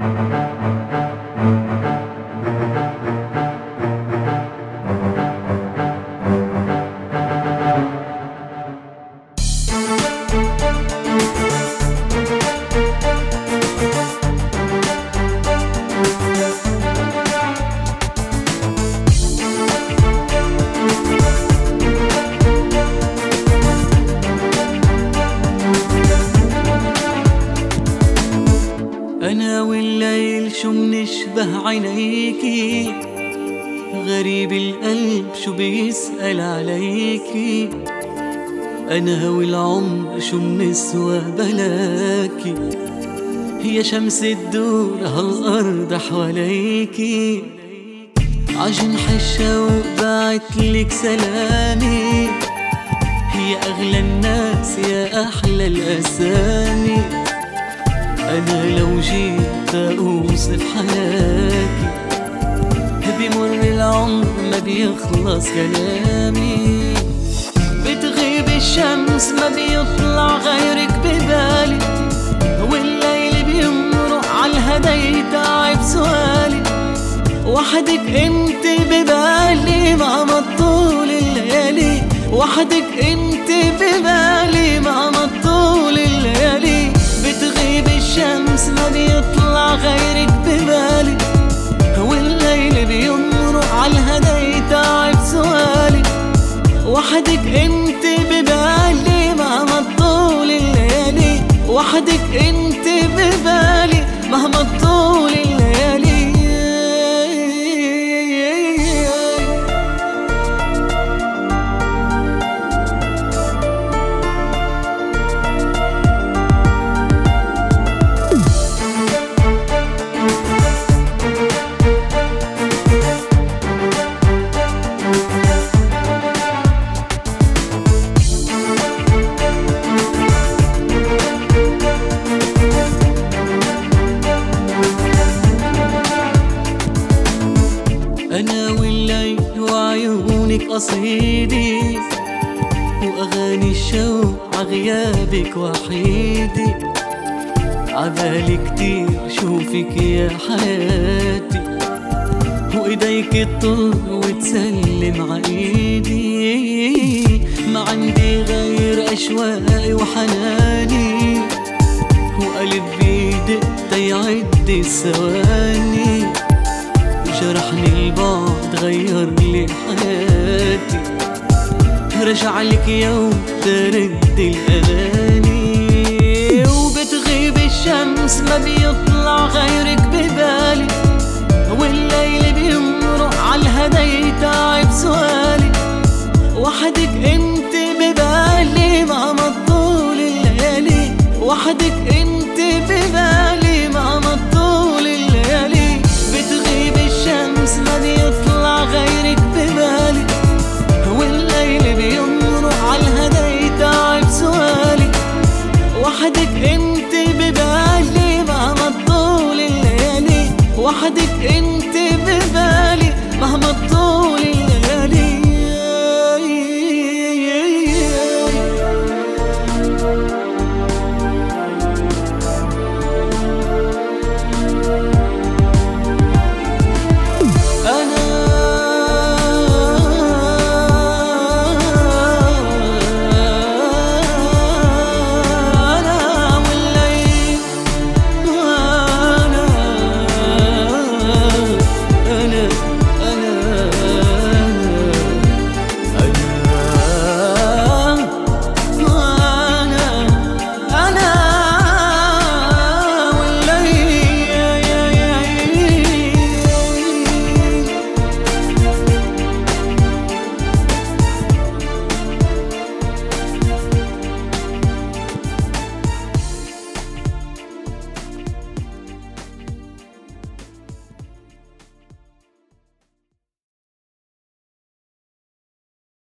أنا والليل شو منشبه عينيكي، غريب القلب شو بيسأل عليكي. أنا والعمر شو منسوى بلاكي، هي شمس تدور هالأرض حواليكي. عجنح الشوق بعتلك سلامي، هي أغلى الناس يا أحلى الأسامي. أنا لو جيت أوصف حياتي، بمر العمر ما بيخلص كلامي. بتغيب الشمس ما بيطلع غيرك ببالي، والليل بيمرق عالهدى تعب سؤالي. وحدك انت ببالي مهما تطول الليالي، وحدك انت ببالي مهما تطول الليالي. بتغيب الشمس ما بيطلع غيرك ببالي، والليل بيمرق عالهدى تعب سؤالي. وحدك انت ببالي مهما تطول الليالي، وحدك انت ببالي مهما تطول الليالي. أنا والليل وعيونك قصيدي، وأغاني الشوق عغيابك وحيدي. عبالي كتير شوفك يا حياتي، وإيديك تطل وتسلم عايدي. ما عندي غير أشواقي وحناني، وقلب بيدق تيعد الثواني. جرحني البعد غير لي حياتي، رجع لك يوم ترد الأماني. وبتغيب الشمس ما بيطلع غيرك ببالي، والليل بيمرق عالهدى تعب سؤالي. وحدك انت ببالي مهما تطول الليالي، وحدك انت ببالي مهما تطول الليالي. بتغيب الشمس ما بيطلع غيرك ببالي، والليل بيمرق عالهدى تعب سؤالي. وحدك انت ببالي مهما تطول الليالي، وحدك انت